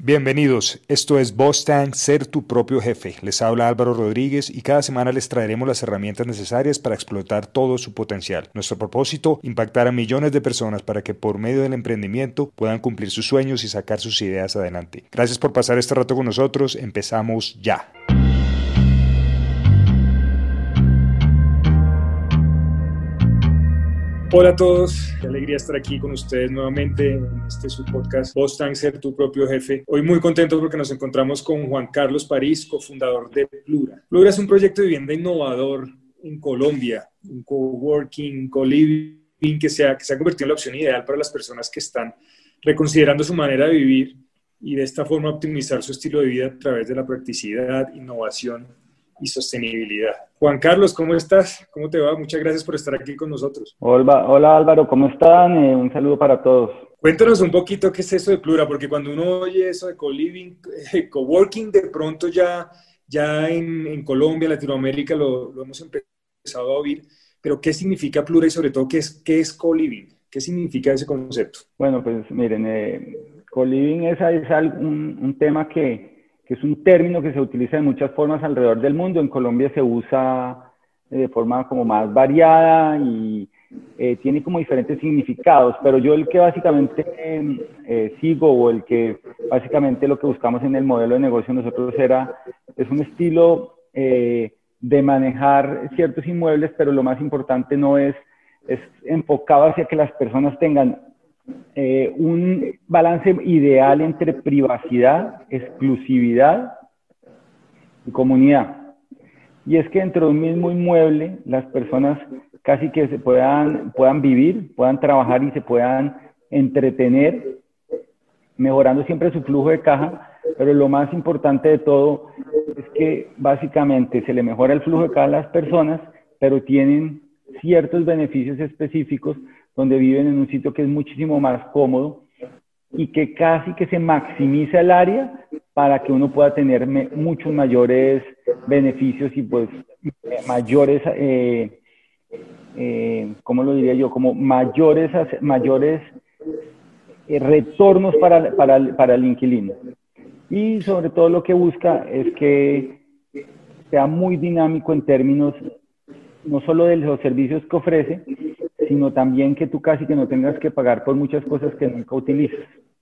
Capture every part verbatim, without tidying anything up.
Bienvenidos, esto es Boss Tank, ser tu propio jefe. Les habla Álvaro Rodríguez y cada semana les traeremos las herramientas necesarias para explotar todo su potencial. Nuestro propósito, impactar a millones de personas para que por medio del emprendimiento puedan cumplir sus sueños y sacar sus ideas adelante. Gracias por pasar este rato con nosotros, empezamos ya. Hola a todos, qué alegría estar aquí con ustedes nuevamente en este su podcast Boss Tank, ser tu propio jefe. Hoy muy contento porque nos encontramos con Juan Carlos París, cofundador de Plura. Plura es un proyecto de vivienda innovador en Colombia, un coworking, co-living que se, ha, que se ha convertido en la opción ideal para las personas que están reconsiderando su manera de vivir y de esta forma optimizar su estilo de vida a través de la practicidad, innovación y sostenibilidad. Juan Carlos, ¿cómo estás? ¿Cómo te va? Muchas gracias por estar aquí con nosotros. Hola, hola Álvaro, ¿cómo están? Eh, un saludo para todos. Cuéntanos un poquito qué es eso de Plura, porque cuando uno oye eso de co-living, eh, coworking, de pronto ya, ya en, en Colombia, Latinoamérica lo, lo hemos empezado a oír, pero ¿qué significa Plura y sobre todo qué es, qué es co-living? ¿Qué significa ese concepto? Bueno, pues miren, eh, co-living es, es algo, un, un tema que... que es un término que se utiliza de muchas formas alrededor del mundo. En Colombia se usa de forma como más variada y eh, tiene como diferentes significados, pero yo el que básicamente eh, sigo o el que básicamente lo que buscamos en el modelo de negocio nosotros era, es un estilo eh, de manejar ciertos inmuebles, pero lo más importante no es, es enfocado hacia que las personas tengan Eh, un balance ideal entre privacidad, exclusividad y comunidad. Y es que dentro de un mismo inmueble las personas casi que se puedan, puedan vivir, puedan trabajar y se puedan entretener, mejorando siempre su flujo de caja, pero lo más importante de todo es que básicamente se le mejora el flujo de caja a las personas, pero tienen ciertos beneficios específicos donde viven en un sitio que es muchísimo más cómodo y que casi que se maximiza el área para que uno pueda tener me, muchos mayores beneficios y pues mayores, eh, eh, ¿cómo lo diría yo? Como mayores, mayores eh, retornos para, para, para el inquilino. Y sobre todo lo que busca es que sea muy dinámico en términos no solo de los servicios que ofrece, sino también que tú casi que no tengas que pagar por muchas cosas que nunca utilizas.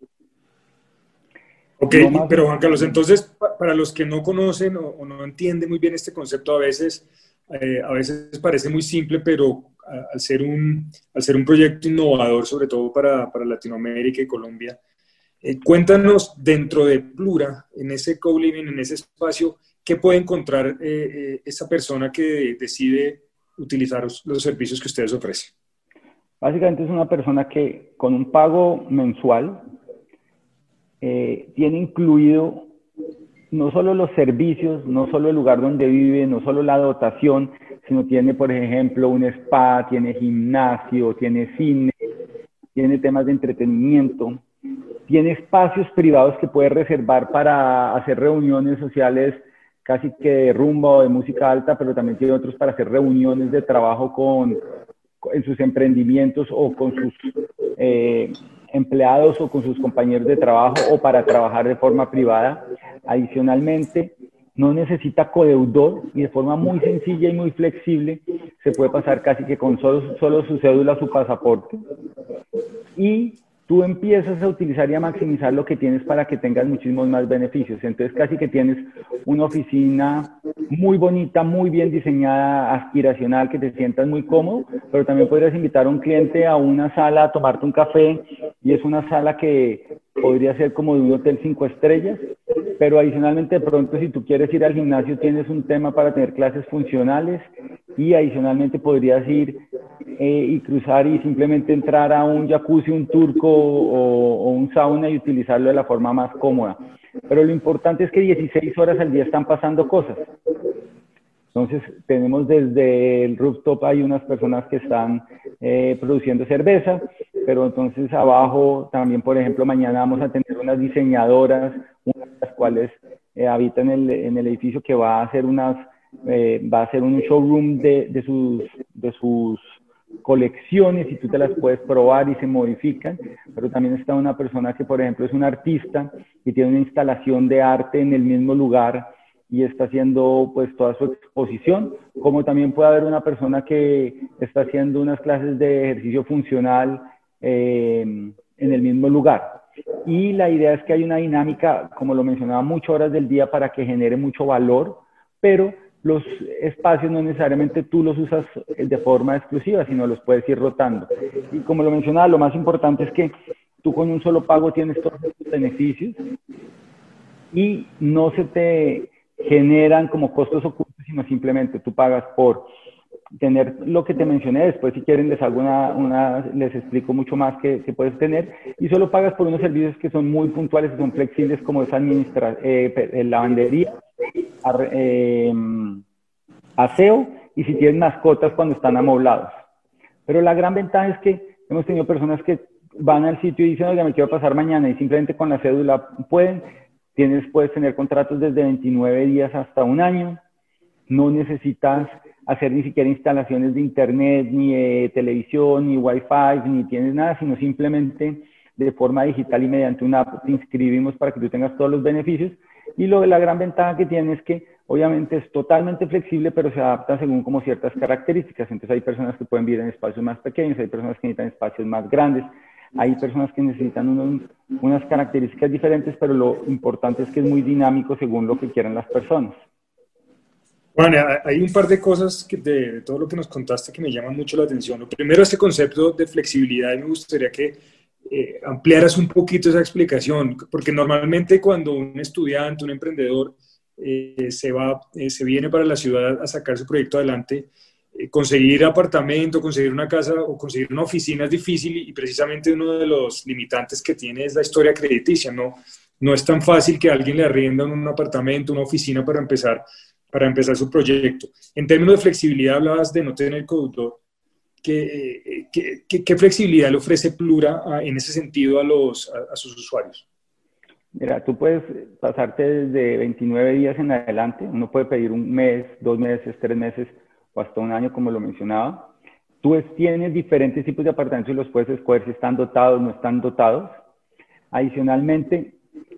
Ok, pero Juan Carlos, entonces, para los que no conocen o, o no entienden muy bien este concepto, a veces, eh, a veces parece muy simple, pero a, al, ser un, al ser un proyecto innovador, sobre todo para, para Latinoamérica y Colombia, eh, cuéntanos dentro de Plura, en ese co-living, en ese espacio, ¿qué puede encontrar eh, eh, esa persona que decide utilizar los, los servicios que ustedes ofrecen? Básicamente es una persona que con un pago mensual eh, tiene incluido no solo los servicios, no solo el lugar donde vive, no solo la dotación, sino tiene, por ejemplo, un spa, tiene gimnasio, tiene cine, tiene temas de entretenimiento, tiene espacios privados que puede reservar para hacer reuniones sociales casi que de rumba o de música alta, pero también tiene otros para hacer reuniones de trabajo con, en sus emprendimientos o con sus eh, empleados o con sus compañeros de trabajo o para trabajar de forma privada. Adicionalmente, no necesita codeudor y de forma muy sencilla y muy flexible se puede pasar casi que con solo, solo su cédula, su pasaporte. Y tú empiezas a utilizar y a maximizar lo que tienes para que tengas muchísimos más beneficios. Entonces casi que tienes una oficina muy bonita, muy bien diseñada, aspiracional, que te sientas muy cómodo, pero también podrías invitar a un cliente a una sala a tomarte un café y es una sala que podría ser como de un hotel cinco estrellas, pero adicionalmente de pronto si tú quieres ir al gimnasio tienes un tema para tener clases funcionales y adicionalmente podrías ir eh, y cruzar y simplemente entrar a un jacuzzi, un turco o, o un sauna y utilizarlo de la forma más cómoda. Pero lo importante es que dieciséis horas al día están pasando cosas. Entonces tenemos desde el rooftop hay unas personas que están eh, produciendo cerveza, pero entonces abajo también, por ejemplo, mañana vamos a tener unas diseñadoras, una de las cuales eh, habitan en el, en el edificio que va a hacer unas, eh, va a hacer un showroom de, de sus, de sus colecciones y tú te las puedes probar y se modifican, pero también está una persona que, por ejemplo, es un artista y tiene una instalación de arte en el mismo lugar y está haciendo pues toda su exposición, como también puede haber una persona que está haciendo unas clases de ejercicio funcional eh, en el mismo lugar. Y la idea es que hay una dinámica, como lo mencionaba, muchas horas del día para que genere mucho valor, pero los espacios no necesariamente tú los usas de forma exclusiva, sino los puedes ir rotando. Y como lo mencionaba, lo más importante es que tú con un solo pago tienes todos estos beneficios y no se te generan como costos ocultos, sino simplemente tú pagas por tener lo que te mencioné. Después, si quieren, les hago una, una les explico mucho más que, que puedes tener, y solo pagas por unos servicios que son muy puntuales y son flexibles, como es administrar, eh, lavandería, eh, aseo, y si tienen mascotas cuando están amoblados. Pero la gran ventaja es que hemos tenido personas que van al sitio y dicen, oiga, me quiero pasar mañana, y simplemente con la cédula pueden. Tienes, puedes tener contratos desde veintinueve días hasta un año. No necesitas hacer ni siquiera instalaciones de internet, ni de televisión, ni wifi, ni tienes nada, sino simplemente de forma digital y mediante una app te inscribimos para que tú tengas todos los beneficios. Y lo de la gran ventaja que tiene es que obviamente es totalmente flexible, pero se adapta según como ciertas características. Entonces hay personas que pueden vivir en espacios más pequeños, hay personas que necesitan espacios más grandes, hay personas que necesitan unos, unas características diferentes, pero lo importante es que es muy dinámico según lo que quieran las personas. Juan, hay un par de cosas que de, de todo lo que nos contaste que me llaman mucho la atención. Lo primero, este concepto de flexibilidad, y me gustaría que eh, ampliaras un poquito esa explicación, porque normalmente cuando un estudiante, un emprendedor, eh, se va, eh, se viene para la ciudad a sacar su proyecto adelante, eh, conseguir apartamento, conseguir una casa o conseguir una oficina es difícil, y precisamente uno de los limitantes que tiene es la historia crediticia. No, no es tan fácil que alguien le arrienda un apartamento, una oficina para empezar para empezar su proyecto. En términos de flexibilidad, hablabas de no tener codeudor. ¿Qué, qué, qué, qué flexibilidad le ofrece Plura a, en ese sentido a, los, a, a sus usuarios? Mira, tú puedes pasarte desde veintinueve días en adelante. Uno puede pedir un mes, dos meses, tres meses o hasta un año, como lo mencionaba. Tú tienes diferentes tipos de apartamentos y los puedes escoger si están dotados o no están dotados. Adicionalmente,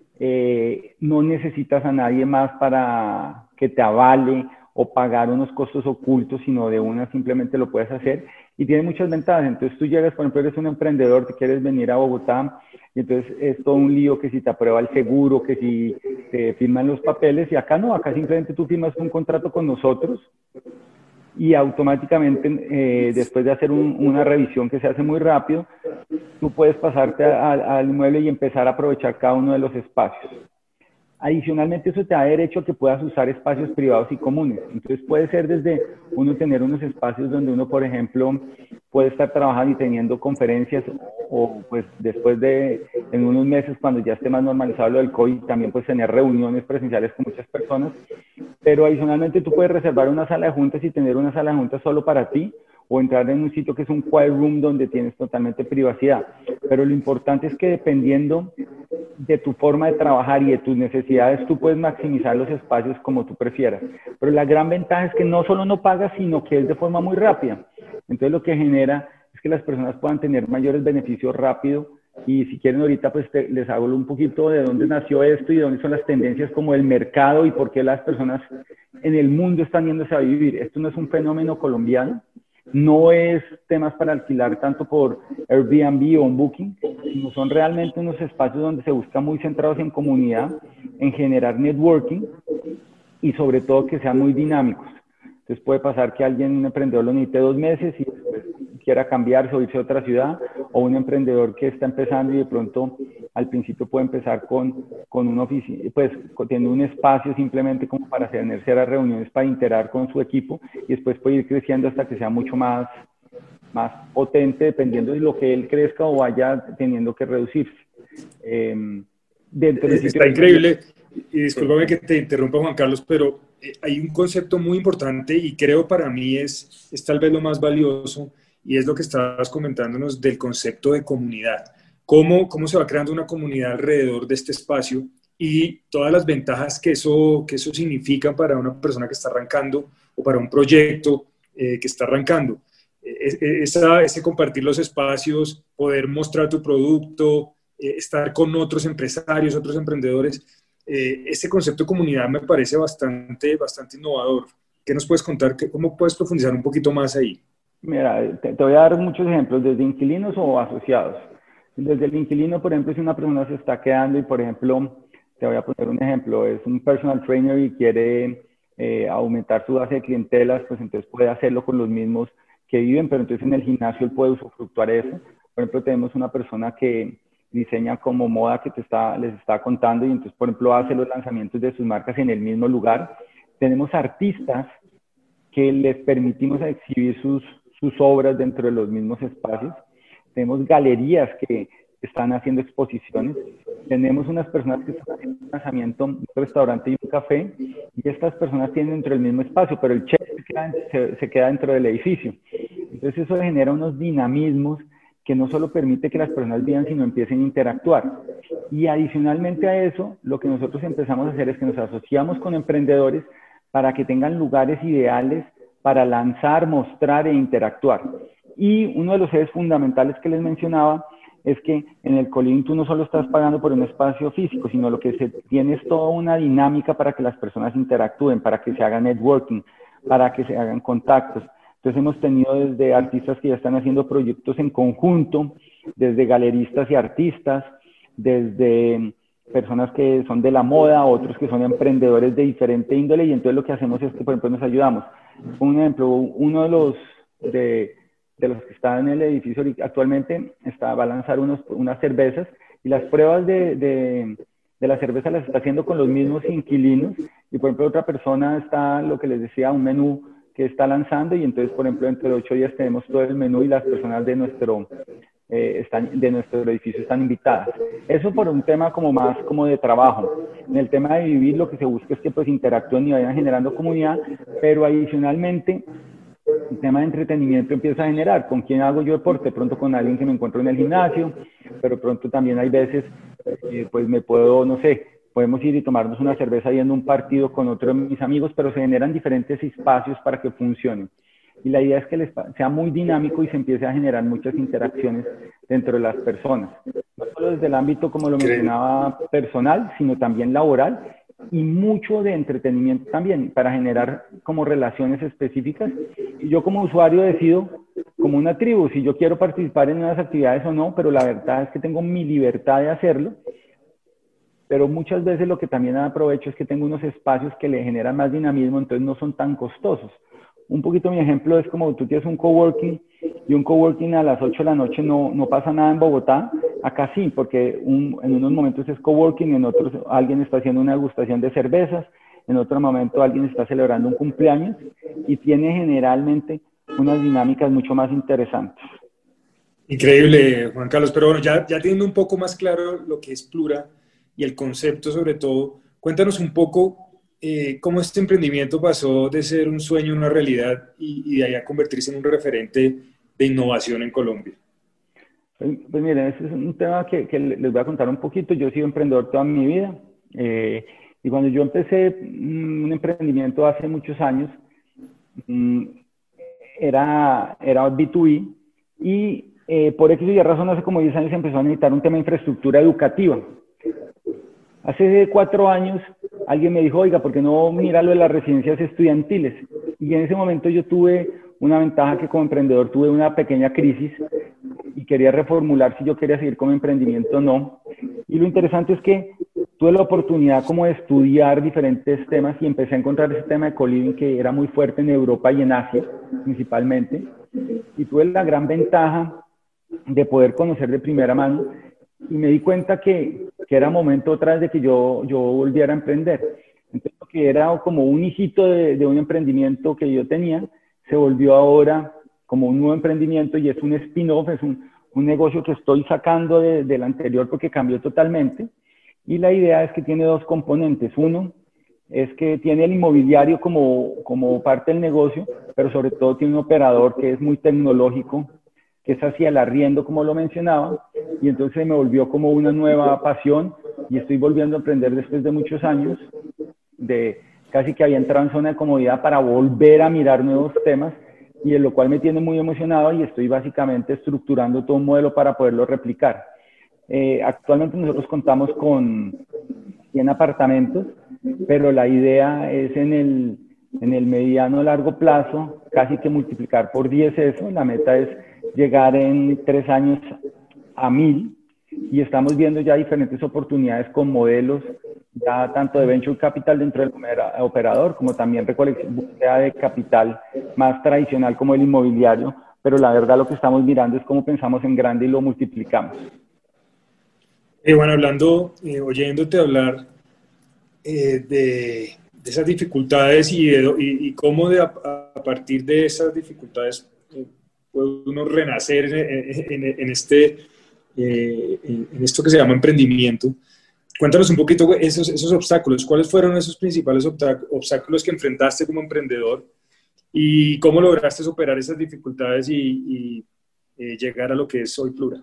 eh, no necesitas a nadie más para que te avale o pagar unos costos ocultos, sino de una simplemente lo puedes hacer, y tiene muchas ventajas. Entonces tú llegas, por ejemplo, eres un emprendedor, te quieres venir a Bogotá, y entonces es todo un lío que si te aprueba el seguro, que si te firman los papeles, y acá no, acá simplemente tú firmas un contrato con nosotros y automáticamente eh, después de hacer un, una revisión que se hace muy rápido, tú puedes pasarte a, a, al inmueble y empezar a aprovechar cada uno de los espacios. Adicionalmente, eso te da derecho a que puedas usar espacios privados y comunes. Entonces puede ser desde uno tener unos espacios donde uno, por ejemplo, puede estar trabajando y teniendo conferencias, o pues después de, en unos meses, cuando ya esté más normalizado lo del COVID, también puedes tener reuniones presenciales con muchas personas. Pero adicionalmente tú puedes reservar una sala de juntas y tener una sala de juntas solo para ti, o entrar en un sitio que es un quiet room donde tienes totalmente privacidad. Pero lo importante es que dependiendo de tu forma de trabajar y de tus necesidades, tú puedes maximizar los espacios como tú prefieras. Pero la gran ventaja es que no solo no pagas, sino que es de forma muy rápida. Entonces lo que genera es que las personas puedan tener mayores beneficios rápido. Y si quieren ahorita pues te, les hago un poquito de dónde nació esto y de dónde son las tendencias como el mercado y por qué las personas en el mundo están yéndose a vivir. Esto no es un fenómeno colombiano. No es temas para alquilar tanto por Airbnb o un Booking, sino son realmente unos espacios donde se busca muy centrados en comunidad, en generar networking y sobre todo que sean muy dinámicos. Entonces puede pasar que alguien, un emprendedor, lo necesite dos meses y después quiera cambiarse o irse a otra ciudad, o un emprendedor que está empezando y de pronto al principio puede empezar con, con una oficina, pues teniendo un espacio simplemente como para hacer ciertas reuniones, para integrar con su equipo, y después puede ir creciendo hasta que sea mucho más, más potente, dependiendo de lo que él crezca o vaya teniendo que reducirse. Eh, dentro del Está increíble, y discúlpame que te interrumpa, Juan Carlos, pero hay un concepto muy importante y creo para mí es, es tal vez lo más valioso, y es lo que estabas comentándonos del concepto de comunidad. Cómo, cómo se va creando una comunidad alrededor de este espacio y todas las ventajas que eso, que eso significa para una persona que está arrancando o para un proyecto eh, que está arrancando. esa, ese compartir los espacios, poder mostrar tu producto, eh, estar con otros empresarios, otros emprendedores. Eh, ese concepto de comunidad me parece bastante, bastante innovador. ¿Qué nos puedes contar? ¿Cómo puedes profundizar un poquito más ahí? Mira, te, te voy a dar muchos ejemplos, desde inquilinos o asociados. Desde el inquilino, por ejemplo, si una persona se está quedando y, por ejemplo, te voy a poner un ejemplo, es un personal trainer y quiere eh, aumentar su base de clientelas, pues entonces puede hacerlo con los mismos que viven, pero entonces en el gimnasio él puede usufructuar eso. Por ejemplo, tenemos una persona que diseña como moda que te está, les está contando y entonces, por ejemplo, hace los lanzamientos de sus marcas en el mismo lugar. Tenemos artistas que les permitimos exhibir sus, sus obras dentro de los mismos espacios. Tenemos galerías que están haciendo exposiciones. Tenemos unas personas que están haciendo un lanzamiento, un restaurante y un café, y estas personas tienen dentro del mismo espacio, pero el chef se queda, se, se queda dentro del edificio. Entonces eso genera unos dinamismos que no solo permite que las personas vivan, sino empiecen a interactuar. Y adicionalmente a eso, lo que nosotros empezamos a hacer es que nos asociamos con emprendedores para que tengan lugares ideales para lanzar, mostrar e interactuar. Y uno de los ejes fundamentales que les mencionaba es que en el co-living tú no solo estás pagando por un espacio físico, sino lo que se tiene es toda una dinámica para que las personas interactúen, para que se haga networking, para que se hagan contactos. Entonces hemos tenido desde artistas que ya están haciendo proyectos en conjunto, desde galeristas y artistas, desde personas que son de la moda, otros que son emprendedores de diferente índole, y entonces lo que hacemos es que, por ejemplo, nos ayudamos. Un ejemplo, uno de los, de, de los que está en el edificio actualmente está, va a lanzar unos, unas cervezas, y las pruebas de, de, de la cerveza las está haciendo con los mismos inquilinos, y por ejemplo otra persona está, lo que les decía, un menú que está lanzando, y entonces, por ejemplo, dentro de ocho días tenemos todo el menú y las personas de nuestro, eh, están, de nuestro edificio están invitadas. Eso por un tema como más como de trabajo. En el tema de vivir lo que se busca es que pues interactúen y vayan generando comunidad, pero adicionalmente el tema de entretenimiento empieza a generar. ¿Con quién hago yo deporte? Pronto con alguien que me encuentro en el gimnasio, pero pronto también hay veces, eh, pues me puedo, no sé, podemos ir y tomarnos una cerveza viendo un partido con otro de mis amigos, pero se generan diferentes espacios para que funcionen. Y la idea es que el sea muy dinámico y se empiece a generar muchas interacciones dentro de las personas. No solo desde el ámbito, como lo mencionaba, personal, sino también laboral, y mucho de entretenimiento también, para generar como relaciones específicas. Y yo como usuario decido como una tribu si yo quiero participar en unas actividades o no, pero la verdad es que tengo mi libertad de hacerlo. Pero muchas veces lo que también aprovecho es que tengo unos espacios que le generan más dinamismo, entonces no son tan costosos. Un poquito mi ejemplo es como tú tienes un coworking y un coworking a las ocho de la noche no, no pasa nada en Bogotá. Acá sí, porque un, en unos momentos es coworking, en otros alguien está haciendo una degustación de cervezas, en otro momento alguien está celebrando un cumpleaños, y tiene generalmente unas dinámicas mucho más interesantes. Increíble, Juan Carlos. Pero bueno, ya, ya teniendo un poco más claro lo que es Plura y el concepto sobre todo, cuéntanos un poco eh, cómo este emprendimiento pasó de ser un sueño a una realidad y, y de ahí a convertirse en un referente de innovación en Colombia. Pues, pues miren, ese es un tema que, que les voy a contar un poquito. Yo he sido emprendedor toda mi vida, eh, y cuando yo empecé mm, un emprendimiento hace muchos años, mm, era, era B dos B, y eh, por X y razón hace como diez años empezó a necesitar un tema de infraestructura educativa. Hace cuatro años alguien me dijo, oiga, ¿por qué no mira lo de las residencias estudiantiles? Y en ese momento yo tuve una ventaja, que como emprendedor tuve una pequeña crisis y quería reformular si yo quería seguir como emprendimiento o no. Y lo interesante es que tuve la oportunidad como de estudiar diferentes temas y empecé a encontrar ese tema de co-living que era muy fuerte en Europa y en Asia principalmente. Y tuve la gran ventaja de poder conocer de primera mano, y me di cuenta que, que era momento otra vez de que yo, yo volviera a emprender. Entonces, lo que era como un hijito de, de un emprendimiento que yo tenía, se volvió ahora como un nuevo emprendimiento, y es un spin-off, es un, un negocio que estoy sacando de, del anterior porque cambió totalmente. Y la idea es que tiene dos componentes. Uno es que tiene el inmobiliario como, como parte del negocio, pero sobre todo tiene un operador que es muy tecnológico, que es hacia el arriendo, como lo mencionaba, y entonces me volvió como una nueva pasión, y estoy volviendo a emprender después de muchos años, de casi que había entrado en zona de comodidad para volver a mirar nuevos temas, y en lo cual me tiene muy emocionado y estoy básicamente estructurando todo un modelo para poderlo replicar. Eh, actualmente nosotros contamos con cien apartamentos, pero la idea es en el, en el mediano largo plazo casi que multiplicar por diez eso. La meta es llegar en tres años a mil y estamos viendo ya diferentes oportunidades con modelos ya tanto de venture capital dentro del operador como también recolección, búsqueda de capital más tradicional como el inmobiliario, pero la verdad lo que estamos mirando es cómo pensamos en grande y lo multiplicamos. Eh, bueno, hablando, eh, oyéndote hablar eh, de, de esas dificultades y, de, y, y cómo de a, a partir de esas dificultades eh, puede uno renacer en, en, en, este, eh, en, en esto que se llama emprendimiento. Cuéntanos un poquito esos, esos obstáculos. ¿Cuáles fueron esos principales obstáculos que enfrentaste como emprendedor y cómo lograste superar esas dificultades y, y eh, llegar a lo que es hoy Plura?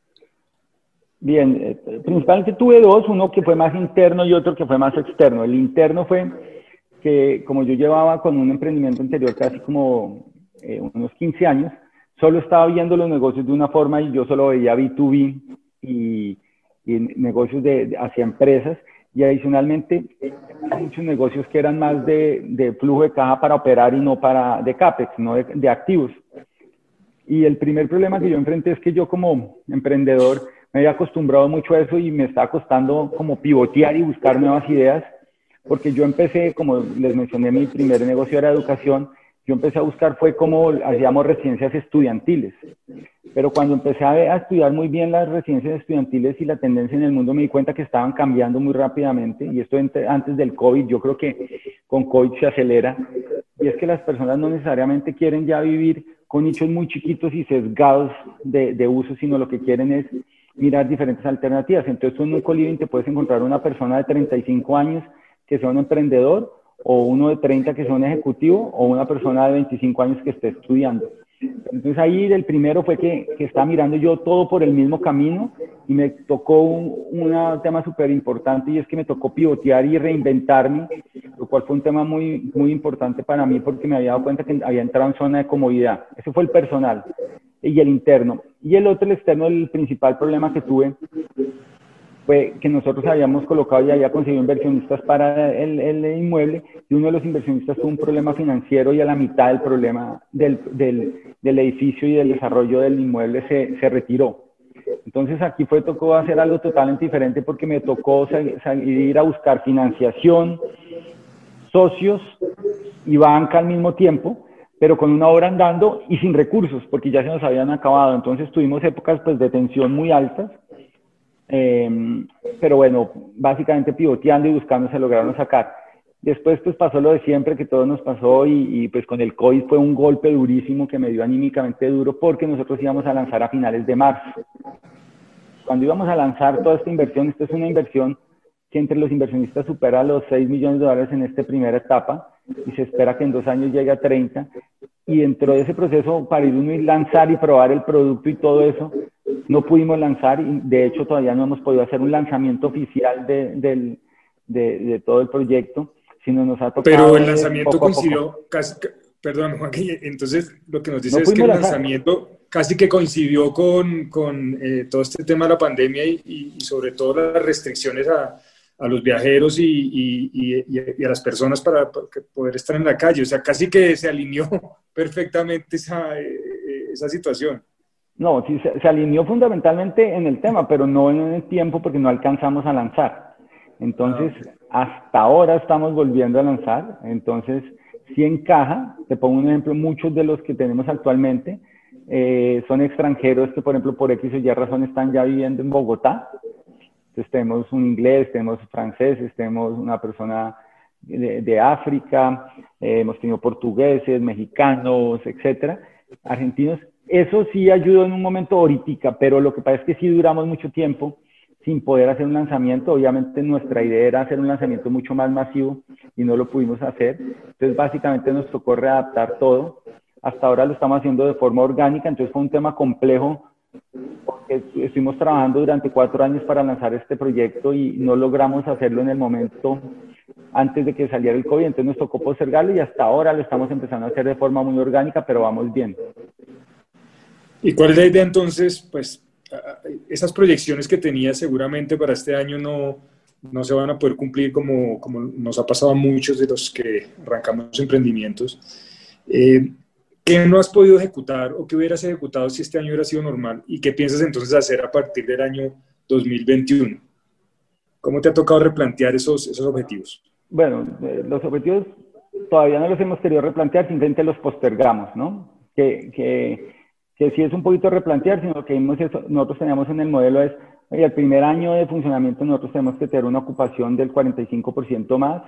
Bien, eh, principalmente tuve dos, uno que fue más interno y otro que fue más externo. El interno fue que como yo llevaba con un emprendimiento anterior casi como eh, unos quince años, solo estaba viendo los negocios de una forma y yo solo veía B dos B y, y negocios de, de, hacia empresas y adicionalmente muchos negocios que eran más de, de flujo de caja para operar y no para de CAPEX, no de, de activos. Y el primer problema que yo enfrenté es que yo como emprendedor me había acostumbrado mucho a eso y me está costando como pivotear y buscar nuevas ideas, porque yo empecé, como les mencioné, mi primer negocio era educación, yo empecé a buscar fue cómo hacíamos residencias estudiantiles, pero cuando empecé a estudiar muy bien las residencias estudiantiles y la tendencia en el mundo me di cuenta que estaban cambiando muy rápidamente, y esto antes del COVID, yo creo que con COVID se acelera, y es que las personas no necesariamente quieren ya vivir con nichos muy chiquitos y sesgados de, de uso, sino lo que quieren es mirar diferentes alternativas. Entonces tú en un co-living te puedes encontrar una persona de treinta y cinco años que sea un emprendedor, o uno de treinta que sea un ejecutivo, o una persona de veinticinco años que esté estudiando. Entonces ahí el primero fue que, que estaba mirando yo todo por el mismo camino y me tocó un, un tema súper importante y es que me tocó pivotear y reinventarme, lo cual fue un tema muy, muy importante para mí porque me había dado cuenta que había entrado en zona de comodidad. Ese fue el personal y el interno. Y el otro, el externo, el principal problema que tuve fue que nosotros habíamos colocado y había conseguido inversionistas para el, el inmueble y uno de los inversionistas tuvo un problema financiero y a la mitad del problema del, del, del edificio y del desarrollo del inmueble se, se retiró. Entonces aquí fue, tocó hacer algo totalmente diferente porque me tocó salir a buscar financiación, socios y banca al mismo tiempo, pero con una obra andando y sin recursos porque ya se nos habían acabado. Entonces tuvimos épocas pues, de tensión muy altas. Eh, pero bueno, básicamente pivoteando y buscando se lograron sacar. Después pues pasó lo de siempre que todo nos pasó y, y pues con el COVID fue un golpe durísimo que me dio anímicamente duro porque nosotros íbamos a lanzar a finales de marzo. Cuando íbamos a lanzar toda esta inversión, esta es una inversión que entre los inversionistas supera los seis millones de dólares en esta primera etapa y se espera que en dos años llegue a treinta, y dentro de ese proceso para ir uno y lanzar y probar el producto y todo eso, no pudimos lanzar y de hecho todavía no hemos podido hacer un lanzamiento oficial de, de, de, de todo el proyecto, sino nos ha tocado... Pero el lanzamiento coincidió, casi, perdón Juan, entonces lo que nos dice no es que el lanzamiento casi que coincidió con, con eh, todo este tema de la pandemia y, y, y sobre todo las restricciones a, a los viajeros y, y, y, y a las personas para, para poder estar en la calle, o sea, casi que se alineó perfectamente esa, esa situación. No, sí, se, se alineó fundamentalmente en el tema, pero no en el tiempo porque no alcanzamos a lanzar. Entonces, ah, okay. hasta ahora estamos volviendo a lanzar. Entonces, sí encaja. Te pongo un ejemplo, muchos de los que tenemos actualmente eh, son extranjeros que, por ejemplo, por X o Y razón están ya viviendo en Bogotá. Entonces, tenemos un inglés, tenemos franceses, tenemos una persona de, de África, eh, hemos tenido portugueses, mexicanos, etcétera, argentinos. Eso sí ayudó en un momento ahorita, pero lo que pasa es que sí duramos mucho tiempo sin poder hacer un lanzamiento. Obviamente nuestra idea era hacer un lanzamiento mucho más masivo y no lo pudimos hacer. Entonces básicamente nos tocó readaptar todo. Hasta ahora lo estamos haciendo de forma orgánica, entonces fue un tema complejo estuvimos trabajando durante cuatro años para lanzar este proyecto y no logramos hacerlo en el momento antes de que saliera el COVID, entonces nos tocó postergarlo y hasta ahora lo estamos empezando a hacer de forma muy orgánica, pero vamos bien. ¿Y cuál es la idea entonces? Pues esas proyecciones que tenía seguramente para este año no, no se van a poder cumplir como, como nos ha pasado a muchos de los que arrancamos emprendimientos. Eh, ¿Qué no has podido ejecutar o qué hubieras ejecutado si este año hubiera sido normal? ¿Y qué piensas entonces hacer a partir del año dos mil veintiuno? ¿Cómo te ha tocado replantear esos, esos objetivos? Bueno, eh, los objetivos todavía no los hemos querido replantear, simplemente los postergamos, ¿no? Que, que, que sí es un poquito replantear, sino que nosotros teníamos en el modelo es, oye, el primer año de funcionamiento nosotros tenemos que tener una ocupación del cuarenta y cinco por ciento más.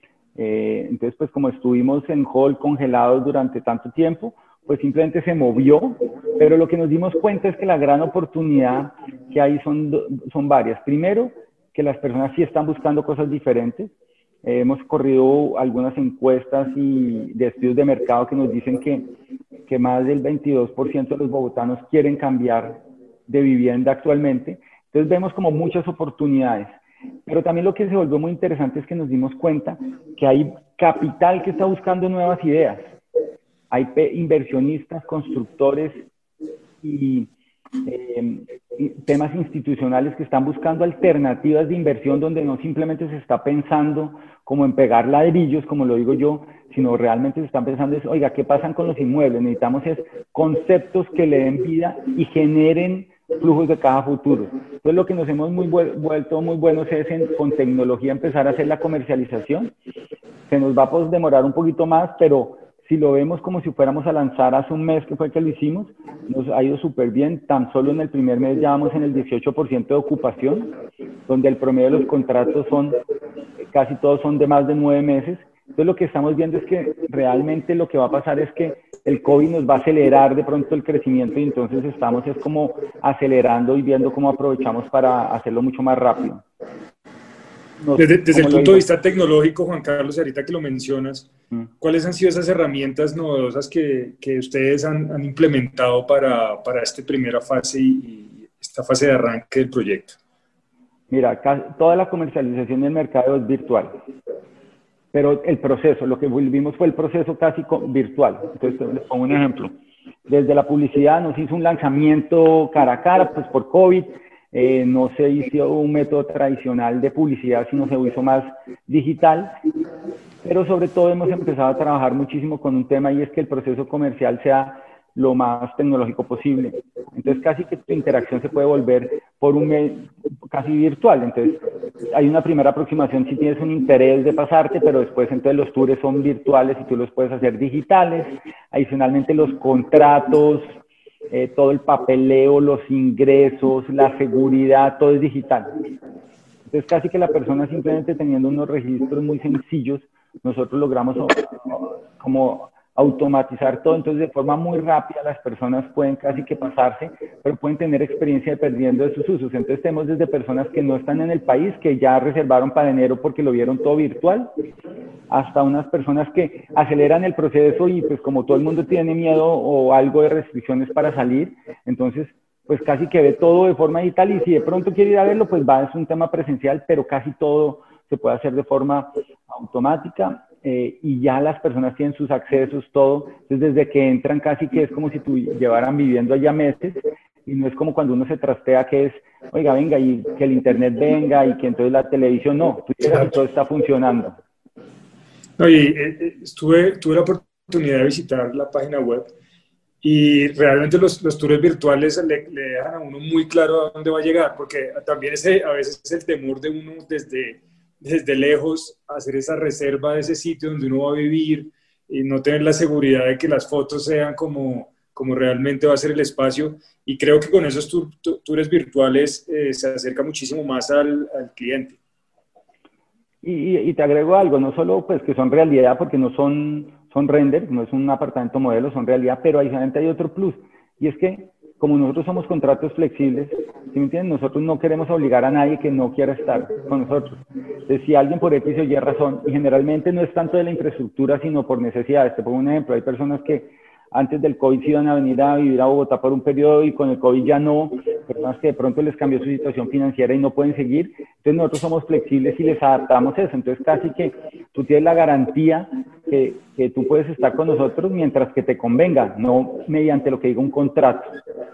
Eh, entonces, pues como estuvimos en hold congelados durante tanto tiempo, pues simplemente se movió, pero lo que nos dimos cuenta es que la gran oportunidad que hay son, son varias. Primero, que las personas sí están buscando cosas diferentes. Eh, hemos corrido algunas encuestas y de estudios de mercado que nos dicen que, que más del veintidós por ciento de los bogotanos quieren cambiar de vivienda actualmente. Entonces vemos como muchas oportunidades. Pero también lo que se volvió muy interesante es que nos dimos cuenta que hay capital que está buscando nuevas ideas. Hay inversionistas, constructores y, eh, y temas institucionales que están buscando alternativas de inversión donde no simplemente se está pensando como en pegar ladrillos, como lo digo yo, sino realmente se están pensando es, oiga, ¿qué pasan con los inmuebles? Necesitamos es conceptos que le den vida y generen flujos de caja futuros. Entonces lo que nos hemos muy vuelto muy buenos es en, con tecnología empezar a hacer la comercialización. Se nos va a pues, demorar un poquito más, pero si lo vemos como si fuéramos a lanzar hace un mes que fue que lo hicimos, nos ha ido súper bien. Tan solo en el primer mes ya vamos en el dieciocho por ciento de ocupación, donde el promedio de los contratos son, casi todos son de más de nueve meses. Entonces lo que estamos viendo es que realmente lo que va a pasar es que el COVID nos va a acelerar de pronto el crecimiento y entonces estamos es como acelerando y viendo cómo aprovechamos para hacerlo mucho más rápido. Nos, desde desde el punto de vista tecnológico, Juan Carlos, ahorita que lo mencionas, mm. ¿cuáles han sido esas herramientas novedosas que, que ustedes han, han implementado para, para esta primera fase y, y esta fase de arranque del proyecto? Mira, toda la comercialización del mercado es virtual. Pero el proceso, lo que vimos fue el proceso casi virtual. Entonces, les pongo un ejemplo. Desde la publicidad nos hizo un lanzamiento cara a cara, pues por COVID. Eh, no se hizo un método tradicional de publicidad, sino se hizo más digital. Pero sobre todo hemos empezado a trabajar muchísimo con un tema y es que el proceso comercial sea lo más tecnológico posible. Entonces casi que tu interacción se puede volver por un medio casi virtual. Entonces hay una primera aproximación si tienes un interés de pasarte, pero después entonces los tours son virtuales y tú los puedes hacer digitales. Adicionalmente los contratos, eh, todo el papeleo, los ingresos, la seguridad, todo es digital. Entonces casi que la persona simplemente teniendo unos registros muy sencillos, nosotros logramos como automatizar todo, entonces de forma muy rápida las personas pueden casi que pasarse, pero pueden tener experiencia dependiendo de sus usos. Entonces tenemos desde personas que no están en el país, que ya reservaron para enero porque lo vieron todo virtual, hasta unas personas que aceleran el proceso y pues como todo el mundo tiene miedo o algo de restricciones para salir, entonces pues casi que ve todo de forma digital y si de pronto quiere ir a verlo, pues va, es un tema presencial, pero casi todo se puede hacer de forma automática. Eh, y ya las personas tienen sus accesos, todo. Entonces, desde que entran casi que es como si tú llevaran viviendo allá meses y no es como cuando uno se trastea que es, oiga, venga, y que el internet venga y que entonces la televisión, no, tú llegas y todo está funcionando. No, y eh, estuve, tuve la oportunidad de visitar la página web y realmente los, los tours virtuales le, le dejan a uno muy claro a dónde va a llegar, porque también ese, a veces es el temor de uno desde... desde lejos, hacer esa reserva de ese sitio donde uno va a vivir y no tener la seguridad de que las fotos sean como, como realmente va a ser el espacio. Y creo que con esos tour, tours virtuales eh, se acerca muchísimo más al, al cliente. Y, y, y te agrego algo, no solo pues que son realidad, porque no son, son render, no es un apartamento modelo, son realidad, pero adicionalmente hay otro plus, y es que como nosotros somos contratos flexibles, ¿sí me entienden? Nosotros no queremos obligar a nadie que no quiera estar con nosotros. Entonces, si alguien por X o Y razón, y generalmente no es tanto de la infraestructura, sino por necesidades. Te pongo un ejemplo, hay personas que antes del COVID se iban a venir a vivir a Bogotá por un periodo y con el COVID ya no, personas que de pronto les cambió su situación financiera y no pueden seguir. Entonces nosotros somos flexibles y les adaptamos eso. Entonces casi que tú tienes la garantía que, que tú puedes estar con nosotros mientras que te convenga, no mediante lo que diga un contrato.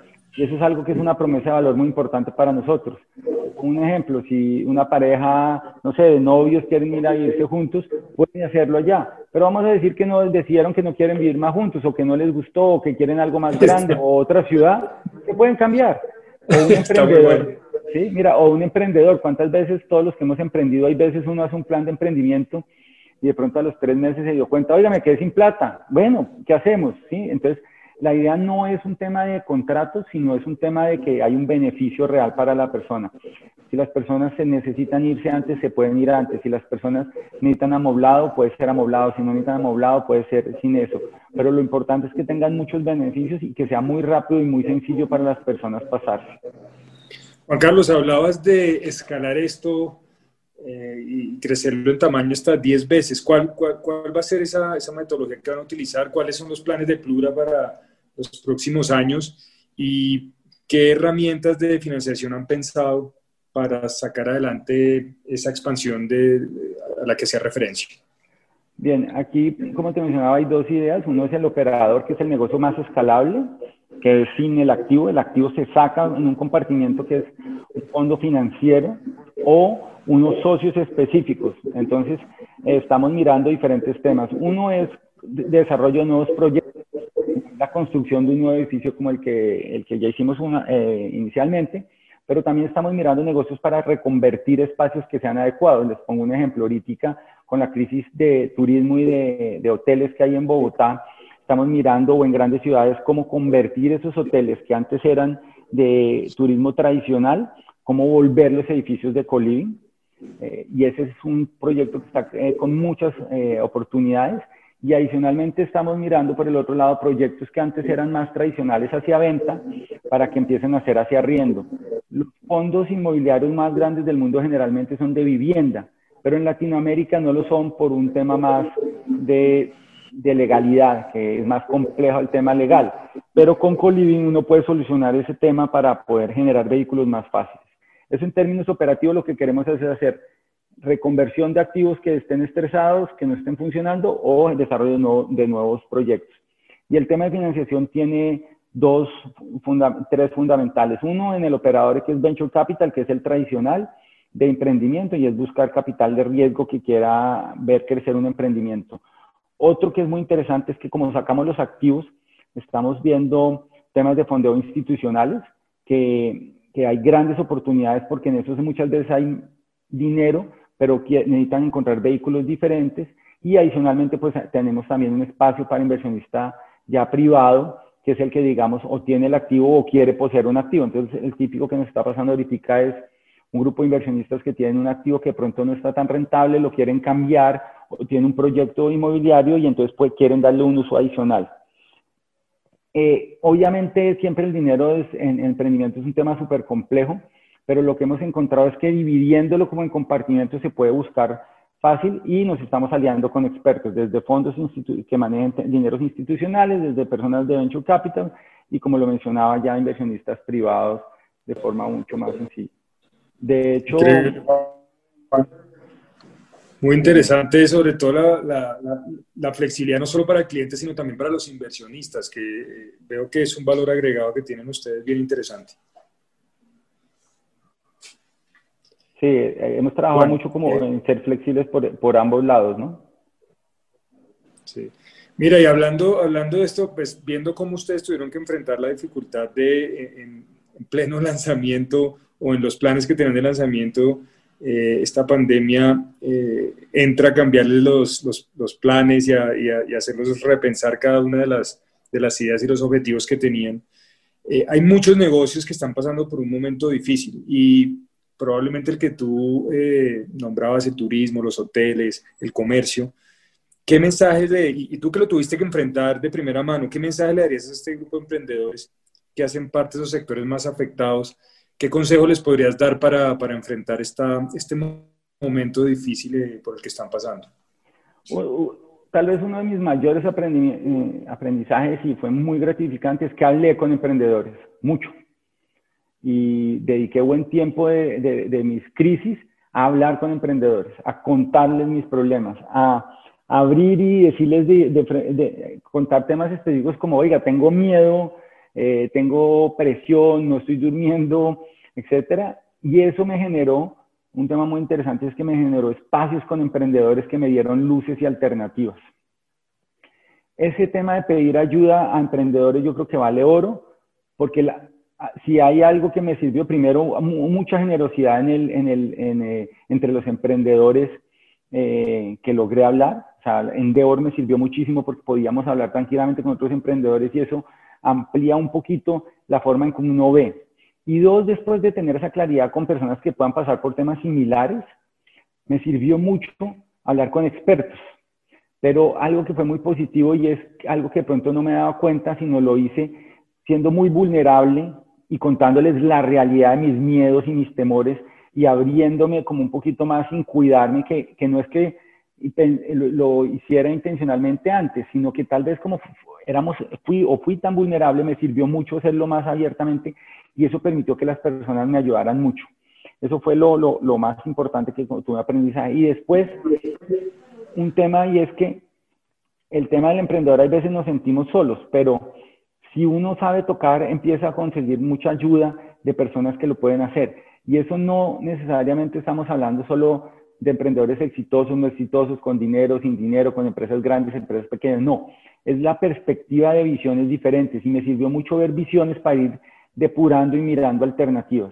Y eso es algo que es una promesa de valor muy importante para nosotros. Un ejemplo, si una pareja, no sé, de novios quieren ir a vivirse juntos, pueden hacerlo allá. Pero vamos a decir que no decidieron que no quieren vivir más juntos, o que no les gustó, o que quieren algo más grande, o otra ciudad, que pueden cambiar. O un emprendedor, ¿sí? Mira, o un emprendedor. ¿Cuántas veces todos los que hemos emprendido, hay veces uno hace un plan de emprendimiento y de pronto a los tres meses se dio cuenta, oiga, me quedé sin plata. Bueno, ¿qué hacemos? ¿Sí? Entonces, la idea no es un tema de contratos, sino es un tema de que hay un beneficio real para la persona. Si las personas se necesitan irse antes, se pueden ir antes. Si las personas necesitan amoblado, puede ser amoblado. Si no necesitan amoblado, puede ser sin eso. Pero lo importante es que tengan muchos beneficios y que sea muy rápido y muy sencillo para las personas pasarse. Juan Carlos, hablabas de escalar esto eh, y crecerlo en tamaño hasta diez veces. ¿Cuál, cuál, cuál va a ser esa, esa metodología que van a utilizar? ¿Cuáles son los planes de Plura para los próximos años? ¿Y qué herramientas de financiación han pensado para sacar adelante esa expansión de, de, a la que hacía referencia? Bien, aquí, como te mencionaba, hay dos ideas. Uno es el operador, que es el negocio más escalable, que es sin el activo. El activo se saca en un compartimiento que es un fondo financiero o unos socios específicos. Entonces, eh, estamos mirando diferentes temas. Uno es de desarrollo de nuevos proyectos, la construcción de un nuevo edificio como el que, el que ya hicimos una, eh, inicialmente, pero también estamos mirando negocios para reconvertir espacios que sean adecuados. Les pongo un ejemplo. Ahorita, con la crisis de turismo y de, de hoteles que hay en Bogotá, estamos mirando, o en grandes ciudades, cómo convertir esos hoteles que antes eran de turismo tradicional, cómo volver los edificios de co-living. Eh, y ese es un proyecto que está eh, con muchas eh, oportunidades. Y adicionalmente estamos mirando por el otro lado proyectos que antes eran más tradicionales hacia venta para que empiecen a ser hacia arriendo. Los fondos inmobiliarios más grandes del mundo generalmente son de vivienda, pero en Latinoamérica no lo son por un tema más de, de legalidad, que es más complejo el tema legal. Pero con co-living uno puede solucionar ese tema para poder generar vehículos más fáciles. Eso en términos operativos lo que queremos es hacer reconversión de activos que estén estresados, que no estén funcionando, o el desarrollo de, nuevo, de nuevos proyectos. Y el tema de financiación tiene dos, funda, tres fundamentales. Uno en el operador, que es Venture Capital, que es el tradicional de emprendimiento, y es buscar capital de riesgo que quiera ver crecer un emprendimiento. Otro que es muy interesante es que como sacamos los activos, estamos viendo temas de fondeo institucionales, que, que hay grandes oportunidades porque en eso muchas veces hay dinero, pero necesitan encontrar vehículos diferentes. Y adicionalmente pues tenemos también un espacio para inversionista ya privado, que es el que digamos o tiene el activo o quiere poseer un activo. Entonces el típico que nos está pasando ahorita es un grupo de inversionistas que tienen un activo que de pronto no está tan rentable, lo quieren cambiar, o tienen un proyecto inmobiliario y entonces pues quieren darle un uso adicional. Eh, obviamente siempre el dinero es, en, en emprendimiento es un tema súper complejo, pero lo que hemos encontrado es que dividiéndolo como en compartimentos se puede buscar fácil, y nos estamos aliando con expertos, desde fondos que manejan dineros institucionales, desde personas de Venture Capital, y como lo mencionaba ya, inversionistas privados de forma mucho más sencilla. De hecho... Increíble. Muy interesante, sobre todo la, la, la, la flexibilidad no solo para el cliente, sino también para los inversionistas, que veo que es un valor agregado que tienen ustedes bien interesante. Sí, hemos trabajado bueno, mucho como eh, en ser flexibles por, por ambos lados, ¿no? Sí. Mira, y hablando, hablando de esto, pues viendo cómo ustedes tuvieron que enfrentar la dificultad de en, en pleno lanzamiento o en los planes que tenían de lanzamiento, eh, esta pandemia eh, entra a cambiarles los, los, los planes y a, y, a, y a hacerlos repensar cada una de las, de las ideas y los objetivos que tenían. Eh, hay muchos negocios que están pasando por un momento difícil, y probablemente el que tú eh, nombrabas, el turismo, los hoteles, el comercio. ¿Qué mensajes le, y tú que lo tuviste que enfrentar de primera mano, qué mensaje le darías a este grupo de emprendedores que hacen parte de esos sectores más afectados? ¿Qué consejo les podrías dar para, para enfrentar esta, este momento difícil por el que están pasando? Tal vez uno de mis mayores aprendizajes, y fue muy gratificante, es que hablé con emprendedores, mucho. y dediqué buen tiempo de, de, de mis crisis a hablar con emprendedores, a contarles mis problemas, a abrir y decirles, de, de, de, de contar temas específicos como, oiga, tengo miedo, eh, tengo presión, no estoy durmiendo, etcétera. Y eso me generó, un tema muy interesante es que me generó espacios con emprendedores que me dieron luces y alternativas. Ese tema de pedir ayuda a emprendedores yo creo que vale oro, porque la, si hay algo que me sirvió, primero, mucha generosidad en el, en el, en, eh, entre los emprendedores eh, que logré hablar. O sea, Endeavor me sirvió muchísimo porque podíamos hablar tranquilamente con otros emprendedores y eso amplía un poquito la forma en que uno ve. Y dos, después de tener esa claridad con personas que puedan pasar por temas similares, me sirvió mucho hablar con expertos. Pero algo que fue muy positivo y es algo que de pronto no me daba cuenta, sino lo hice siendo muy vulnerable y contándoles la realidad de mis miedos y mis temores y abriéndome como un poquito más sin cuidarme, que, que no es que lo, lo hiciera intencionalmente antes, sino que tal vez como éramos, fui o fui tan vulnerable, me sirvió mucho hacerlo más abiertamente y eso permitió que las personas me ayudaran mucho. Eso fue lo, lo, lo más importante que tuve aprendizaje. Y después, un tema, y es que el tema del emprendedor, a veces nos sentimos solos, pero si uno sabe tocar, empieza a conseguir mucha ayuda de personas que lo pueden hacer. Y eso no necesariamente estamos hablando solo de emprendedores exitosos, no exitosos, con dinero, sin dinero, con empresas grandes, empresas pequeñas. No, es la perspectiva de visiones diferentes. Y me sirvió mucho ver visiones para ir depurando y mirando alternativas.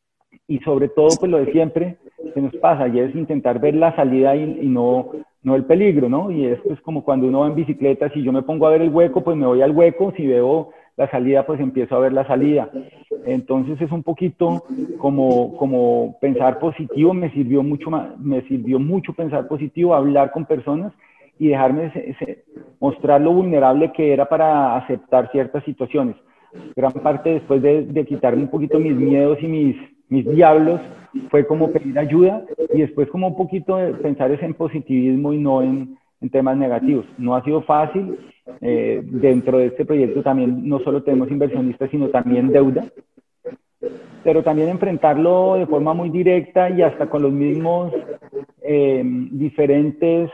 Y sobre todo, pues lo de siempre que nos pasa, y es intentar ver la salida y, y no, no el peligro, ¿no? Y es pues como cuando uno va en bicicleta, si yo me pongo a ver el hueco, pues me voy al hueco, si veo la salida, pues empiezo a ver la salida. Entonces es un poquito como, como pensar positivo, me sirvió mucho, me sirvió mucho pensar positivo, hablar con personas y dejarme ese, ese, mostrar lo vulnerable que era para aceptar ciertas situaciones. Gran parte después de, de quitarme un poquito mis miedos y mis, mis diablos, fue como pedir ayuda y después como un poquito de pensar en positivismo y no en, en temas negativos. No ha sido fácil. Eh, dentro de este proyecto también no solo tenemos inversionistas, sino también deuda, pero también enfrentarlo de forma muy directa y hasta con los mismos eh, diferentes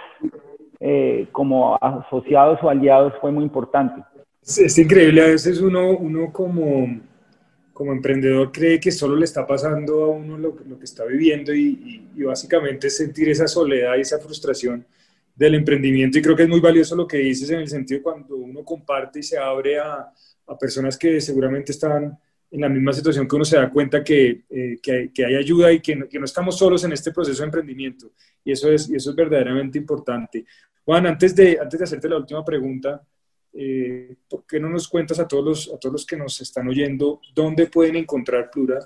eh, como asociados o aliados fue muy importante. Es, es increíble, a veces uno, uno como, como emprendedor cree que solo le está pasando a uno lo, lo que está viviendo y, y, y básicamente es sentir esa soledad y esa frustración del emprendimiento, y creo que es muy valioso lo que dices en el sentido cuando uno comparte y se abre a, a personas que seguramente están en la misma situación, que uno se da cuenta que, eh, que, hay, que hay ayuda y que no, que no estamos solos en este proceso de emprendimiento, y eso es, y eso es verdaderamente importante. Juan, antes de, antes de hacerte la última pregunta, eh, ¿por qué no nos cuentas a todos, los, a todos los que nos están oyendo dónde pueden encontrar Plura?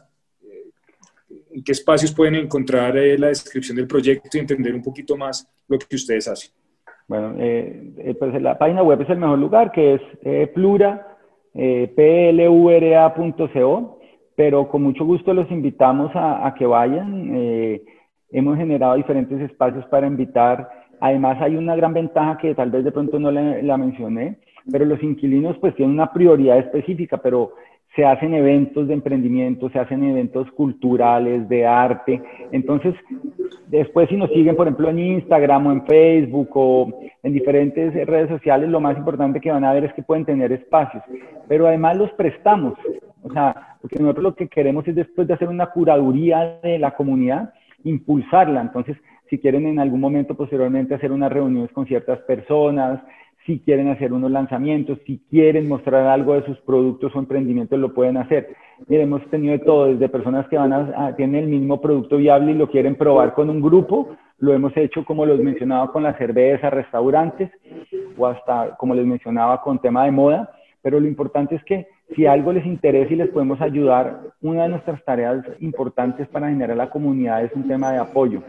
¿En qué espacios pueden encontrar eh, la descripción del proyecto y entender un poquito más lo que ustedes hacen? Bueno, eh, pues la página web es el mejor lugar, que es eh, Plura, eh, P L U R A punto co, pero con mucho gusto los invitamos a, a que vayan. Eh, hemos generado diferentes espacios para invitar. Además, hay una gran ventaja que tal vez de pronto no la, la mencioné, pero los inquilinos pues tienen una prioridad específica, pero se hacen eventos de emprendimiento, se hacen eventos culturales, de arte. Entonces, después si nos siguen, por ejemplo, en Instagram o en Facebook o en diferentes redes sociales, lo más importante que van a ver es que pueden tener espacios. Pero además los prestamos. O sea, porque nosotros lo que queremos es, después de hacer una curaduría de la comunidad, impulsarla. Entonces, si quieren en algún momento posteriormente hacer unas reuniones con ciertas personas, si quieren hacer unos lanzamientos, si quieren mostrar algo de sus productos o emprendimientos, lo pueden hacer. Mire, hemos tenido de todo, desde personas que van a, a, tienen el mismo producto viable y lo quieren probar con un grupo, lo hemos hecho como los mencionaba con la cerveza, restaurantes, o hasta como les mencionaba con tema de moda, pero lo importante es que si algo les interesa y les podemos ayudar, una de nuestras tareas importantes para generar la comunidad es un tema de apoyo.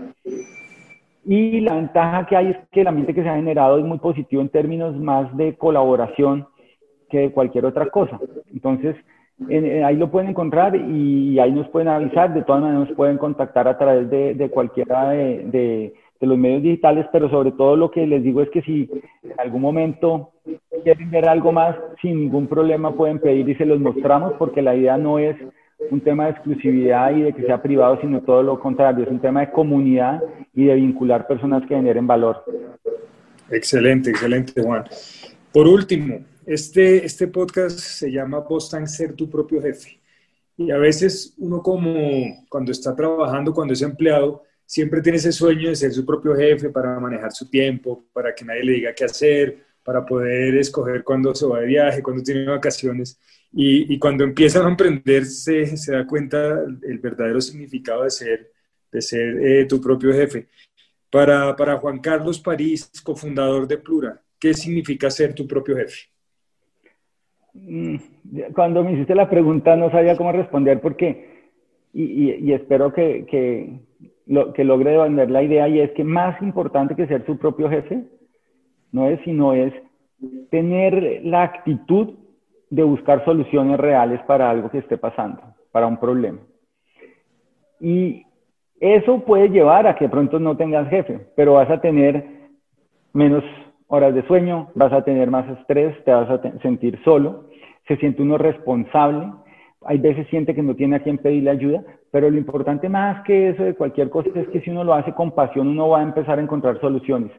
Y la ventaja que hay es que el ambiente que se ha generado es muy positivo en términos más de colaboración que de cualquier otra cosa. Entonces, en, en, ahí lo pueden encontrar y ahí nos pueden avisar. De todas maneras, nos pueden contactar a través de, de cualquiera de, de, de los medios digitales, pero sobre todo lo que les digo es que si en algún momento quieren ver algo más, sin ningún problema pueden pedir y se los mostramos, porque la idea no es un tema de exclusividad y de que sea privado, sino todo lo contrario, es un tema de comunidad y de vincular personas que generen valor. Excelente, excelente, Juan. Por último, este, este podcast se llama Vos tan ser tu propio jefe. Y a veces uno como cuando está trabajando, cuando es empleado, siempre tiene ese sueño de ser su propio jefe para manejar su tiempo, para que nadie le diga qué hacer, para poder escoger cuándo se va de viaje, cuándo tiene vacaciones. Y, y cuando empiezan a emprender se, se da cuenta el verdadero significado de ser, de ser eh, tu propio jefe. Para, para Juan Carlos París, cofundador de Plura, ¿qué significa ser tu propio jefe? Cuando me hiciste la pregunta no sabía cómo responder porque, y, y, y espero que, que, lo, que logre vender la idea, y es que más importante que ser su propio jefe, no es sino es tener la actitud de buscar soluciones reales para algo que esté pasando, para un problema. Y eso puede llevar a que de pronto no tengas jefe, pero vas a tener menos horas de sueño, vas a tener más estrés, te vas a sentir solo, se siente uno responsable, hay veces siente que no tiene a quien pedirle ayuda, pero lo importante más que eso de cualquier cosa es que si uno lo hace con pasión, uno va a empezar a encontrar soluciones.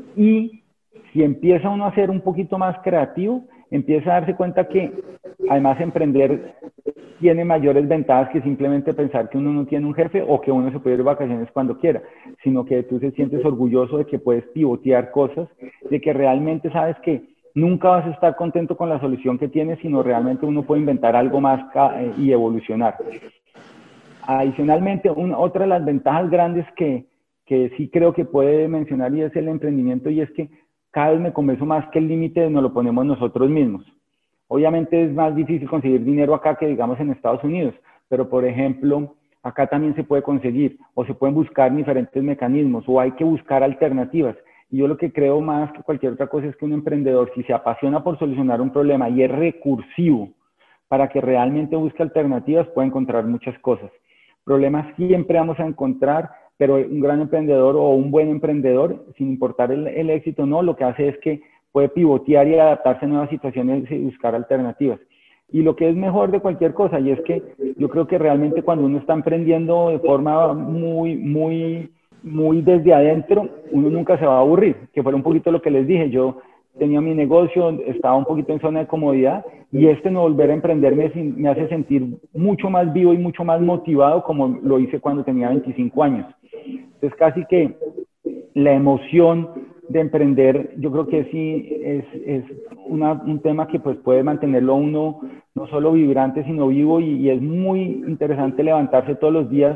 Y si empieza uno a ser un poquito más creativo, empieza a darse cuenta que además emprender tiene mayores ventajas que simplemente pensar que uno no tiene un jefe o que uno se puede ir de vacaciones cuando quiera, sino que tú te sientes orgulloso de que puedes pivotear cosas, de que realmente sabes que nunca vas a estar contento con la solución que tienes, sino realmente uno puede inventar algo más y evolucionar. Adicionalmente, una, otra de las ventajas grandes que, que sí creo que puede mencionar y es el emprendimiento, y es que cada vez me convenzo más que el límite nos lo ponemos nosotros mismos. Obviamente es más difícil conseguir dinero acá que digamos en Estados Unidos, pero por ejemplo, acá también se puede conseguir o se pueden buscar diferentes mecanismos o hay que buscar alternativas. Y yo lo que creo más que cualquier otra cosa es que un emprendedor, si se apasiona por solucionar un problema y es recursivo para que realmente busque alternativas, puede encontrar muchas cosas. Problemas siempre vamos a encontrar, pero un gran emprendedor o un buen emprendedor, sin importar el, el éxito o no, lo que hace es que puede pivotear y adaptarse a nuevas situaciones y buscar alternativas. Y lo que es mejor de cualquier cosa, y es que yo creo que realmente cuando uno está emprendiendo de forma muy, muy, muy desde adentro, uno nunca se va a aburrir, que fue un poquito lo que les dije. Yo tenía mi negocio, estaba un poquito en zona de comodidad, y este no volver a emprender me, me hace sentir mucho más vivo y mucho más motivado como lo hice cuando tenía veinticinco años. Entonces casi que la emoción de emprender, yo creo que sí es, es una, un tema que pues puede mantenerlo uno no solo vibrante, sino vivo, y, y es muy interesante levantarse todos los días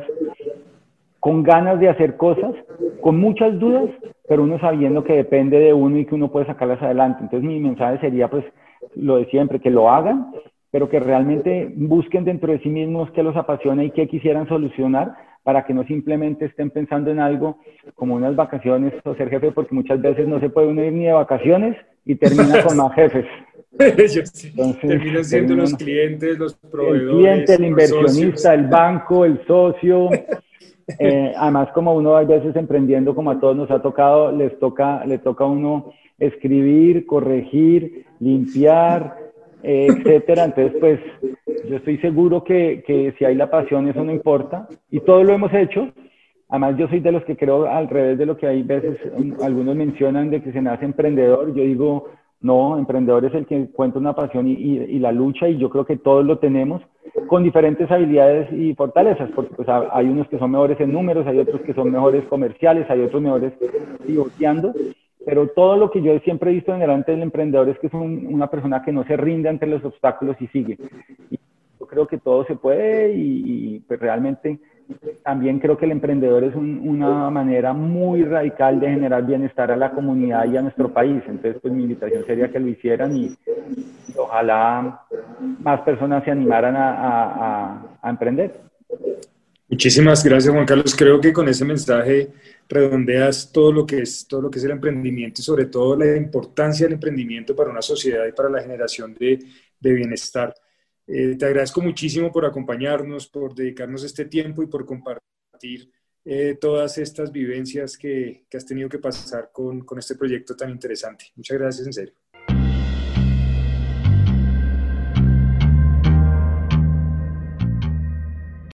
con ganas de hacer cosas, con muchas dudas, pero uno sabiendo que depende de uno y que uno puede sacarlas adelante. Entonces mi mensaje sería pues lo de siempre, que lo hagan, pero que realmente busquen dentro de sí mismos qué los apasiona y qué quisieran solucionar, para que no simplemente estén pensando en algo como unas vacaciones o ser jefe, porque muchas veces no se puede uno ir ni de vacaciones y termina con más jefes. Yo sí. Entonces, Terminan siendo los clientes, los proveedores, el cliente, el inversionista, socios. el banco, el socio. Eh, además, como uno a veces emprendiendo, como a todos nos ha tocado, les toca, le toca a uno escribir, corregir, limpiar, eh, etcétera. Entonces, pues, yo estoy seguro que, que si hay la pasión, eso no importa. Y todo lo hemos hecho. Además, yo soy de los que creo al revés de lo que hay veces algunos mencionan de que se nace emprendedor. Yo digo, no, emprendedor es el que encuentra una pasión y, y, y la lucha, y yo creo que todos lo tenemos con diferentes habilidades y fortalezas, porque pues, hay unos que son mejores en números, hay otros que son mejores comerciales, hay otros mejores pivoteando, pero todo lo que yo siempre he visto en delante del emprendedor es que es un, una persona que no se rinde ante los obstáculos y sigue. Y yo creo que todo se puede, y, y pues realmente también creo que el emprendedor es un, una manera muy radical de generar bienestar a la comunidad y a nuestro país. Entonces, pues mi invitación sería que lo hicieran, y, y ojalá más personas se animaran a, a, a emprender. Muchísimas gracias, Juan Carlos. Creo que con ese mensaje redondeas todo lo que es, todo lo que es el emprendimiento, y sobre todo la importancia del emprendimiento para una sociedad y para la generación de, de bienestar. Eh, te agradezco muchísimo por acompañarnos, por dedicarnos este tiempo y por compartir eh, todas estas vivencias que, que has tenido que pasar con, con este proyecto tan interesante. Muchas gracias, en serio.